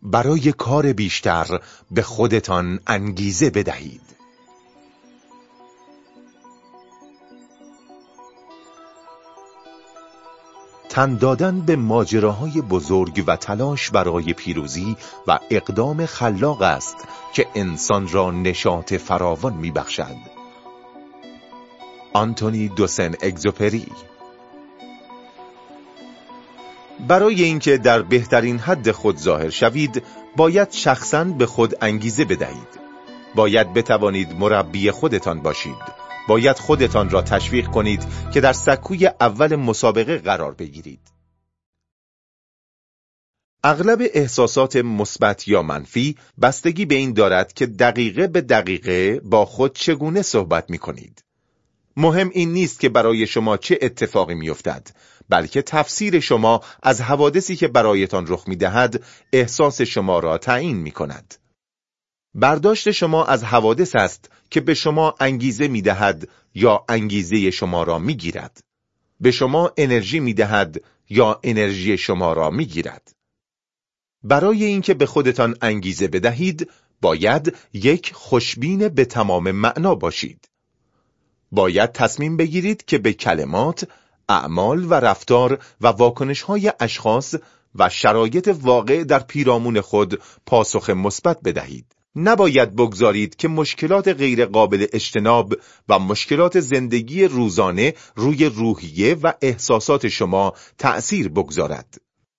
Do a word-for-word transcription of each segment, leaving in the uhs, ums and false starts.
برای کار بیشتر به خودتان انگیزه بدهید. تن دادن به ماجراهای بزرگ و تلاش برای پیروزی و اقدام خلاق است که انسان را نشاط فراوان می‌بخشد. آنتونی دو سن اگزوپری. برای اینکه در بهترین حد خود ظاهر شوید، باید شخصاً به خود انگیزه بدهید. باید بتوانید مربی خودتان باشید. باید خودتان را تشویق کنید که در سکوی اول مسابقه قرار بگیرید. اغلب احساسات مثبت یا منفی بستگی به این دارد که دقیقه به دقیقه با خود چگونه صحبت می کنید. مهم این نیست که برای شما چه اتفاقی می افتد، بلکه تفسیر شما از حوادثی که برایتان رخ می دهد احساس شما را تعیین می کند. برداشت شما از حوادث است که به شما انگیزه می دهد یا انگیزه شما را می گیرد. به شما انرژی می دهد یا انرژی شما را می گیرد. برای اینکه به خودتان انگیزه بدهید، باید یک خوشبین به تمام معنا باشید. باید تصمیم بگیرید که به کلمات، اعمال و رفتار و واکنش‌های اشخاص و شرایط واقع در پیرامون خود پاسخ مثبت بدهید. نباید بگذارید که مشکلات غیر قابل اجتناب و مشکلات زندگی روزانه روی روحیه و احساسات شما تأثیر بگذارد.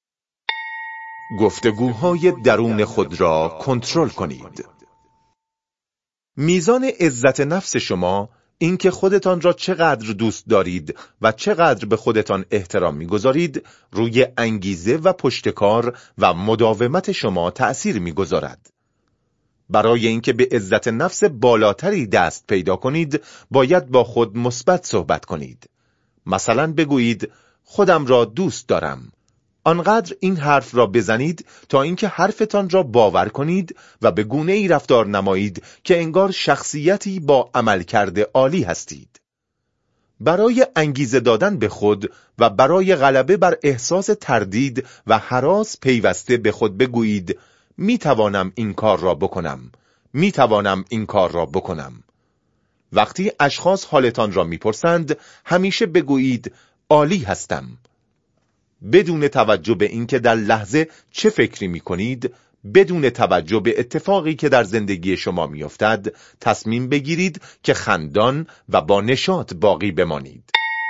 گفتگوهای درون خود را کنترل کنید. میزان عزت نفس شما، اینکه خودتان را چقدر دوست دارید و چقدر به خودتان احترام می‌گذارید، روی انگیزه و پشتکار و مداومت شما تأثیر می‌گذارد. برای اینکه به عزت نفس بالاتری دست پیدا کنید، باید با خود مثبت صحبت کنید. مثلا بگویید خودم را دوست دارم. آنقدر این حرف را بزنید تا اینکه حرفتان را باور کنید و به گونه‌ای رفتار نمایید که انگار شخصیتی با عملکرد عالی هستید. برای انگیزه دادن به خود و برای غلبه بر احساس تردید و هراس پیوسته به خود بگویید می توانم این کار را بکنم. می توانم این کار را بکنم. وقتی اشخاص حالتان را میپرسند، همیشه بگویید عالی هستم. بدون توجه به اینکه در لحظه چه فکری میکنید، بدون توجه به اتفاقی که در زندگی شما میافتد، تصمیم بگیرید که خندان و با نشاط باقی بمانید.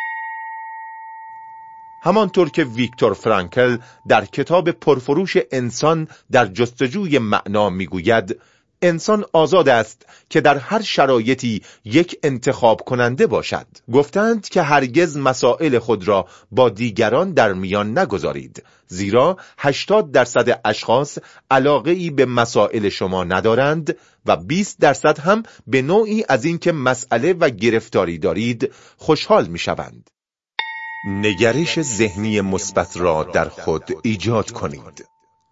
همانطور که ویکتور فرانکل در کتاب پرفروش انسان در جستجوی معنا میگوید، انسان آزاد است که در هر شرایطی یک انتخاب کننده باشد. گفتند که هرگز مسائل خود را با دیگران در میان نگذارید، زیرا هشتاد درصد اشخاص علاقه‌ای به مسائل شما ندارند و بیست درصد هم به نوعی از اینکه مسئله و گرفتاری دارید خوشحال میشوند. نگرش ذهنی مثبت را در خود ایجاد کنید.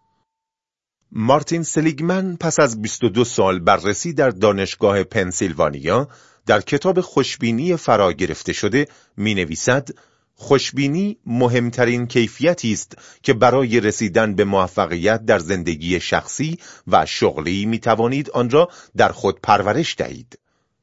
مارتین سلیگمن پس از بیست و دو سال بررسی در دانشگاه پنسیلوانیا در کتاب خوشبینی فرا گرفته شده می نویسد: خوشبینی مهمترین کیفیتی است که برای رسیدن به موفقیت در زندگی شخصی و شغلی می توانید آن را در خود پرورش دهید.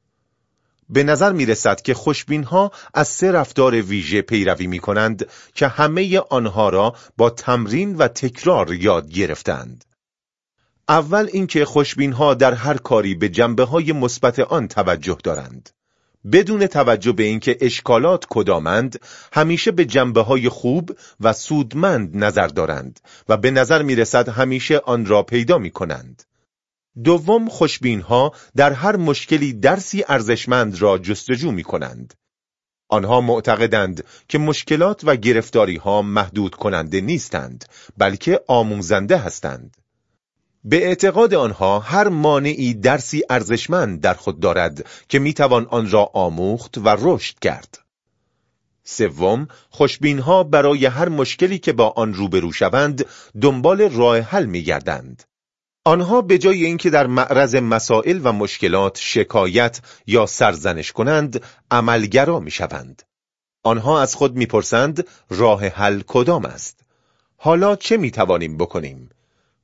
به نظر می رسد که خوشبین‌ها از سه رفتار ویژه پیروی می کنند که همه آنها را با تمرین و تکرار یاد گرفتند. اول اینکه خوشبین‌ها در هر کاری به جنبه‌های مثبت آن توجه دارند. بدون توجه به اینکه اشکالات کدامند، همیشه به جنبه‌های خوب و سودمند نظر دارند و به نظر می‌رسد همیشه آن را پیدا می‌کنند. دوم، خوشبین‌ها در هر مشکلی درسی ارزشمند را جستجو می‌کنند. آنها معتقدند که مشکلات و گرفتاری‌ها محدود کننده نیستند، بلکه آموزنده هستند. به اعتقاد آنها هر مانعی درسی ارزشمند در خود دارد که میتوان آن را آموخت و رشد کرد. سوم، خوشبین‌ها برای هر مشکلی که با آن روبرو شوند دنبال راه حل میگردند. آنها به جای اینکه در معرض مسائل و مشکلات شکایت یا سرزنش کنند، عملگرا میشوند. آنها از خود میپرسند راه حل کدام است؟ حالا چه میتوانیم بکنیم؟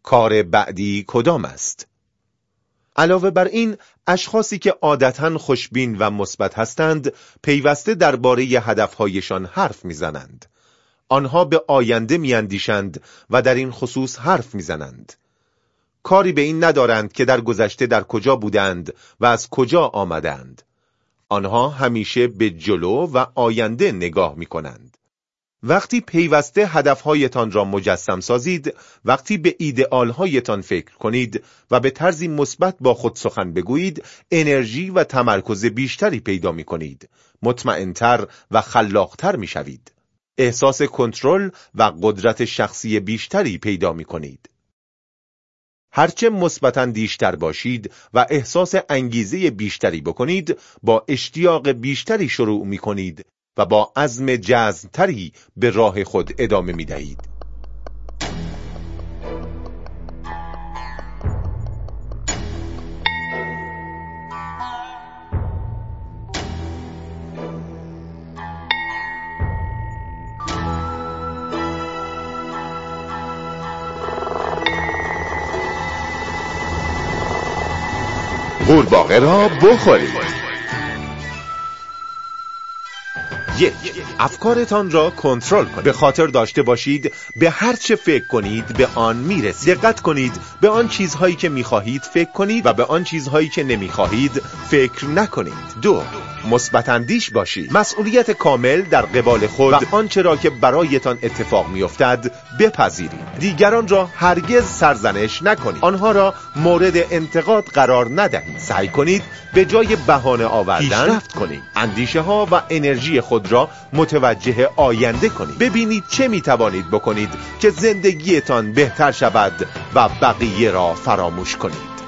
کار بعدی کدام است؟ علاوه بر این، اشخاصی که عادتاً خوشبین و مثبت هستند، پیوسته درباره هدفهایشان حرف میزنند. آنها به آینده میاندیشند و در این خصوص حرف میزنند. کاری به این ندارند که در گذشته در کجا بودند و از کجا آمدند. آنها همیشه به جلو و آینده نگاه میکنند. وقتی پیوسته هدفهایتان را مجسم سازید، وقتی به ایدئالهایتان فکر کنید و به طرزی مثبت با خود سخن بگویید، انرژی و تمرکز بیشتری پیدا می کنید. مطمئن‌تر و خلاق‌تر می شوید. احساس کنترل و قدرت شخصی بیشتری پیدا می کنید. هرچه مثبت‌اندیش‌تر باشید و احساس انگیزه بیشتری بکنید، با اشتیاق بیشتری شروع می کنید و با عزم جزم‌تری به راه خود ادامه می دهید. قورباغه را بخورید. یک، افکارتان را کنترل کنید. به خاطر داشته باشید به هر چه فکر کنید به آن میرسید. دقت کنید به آن چیزهایی که میخواهید فکر کنید و به آن چیزهایی که نمیخواهید فکر نکنید. دو، مثبت اندیش باشید. مسئولیت کامل در قبال خود و آنچه را که برایتان اتفاق میافتد بپذیرید. دیگران را هرگز سرزنش نکنید. آنها را مورد انتقاد قرار ندهید. سعی کنید به جای بهانه آوردن پیشرفت کنید. اندیشه ها و انرژی خود را متوجه آینده کنید. ببینید چه می توانید بکنید که زندگیتان بهتر شود و بقیه را فراموش کنید.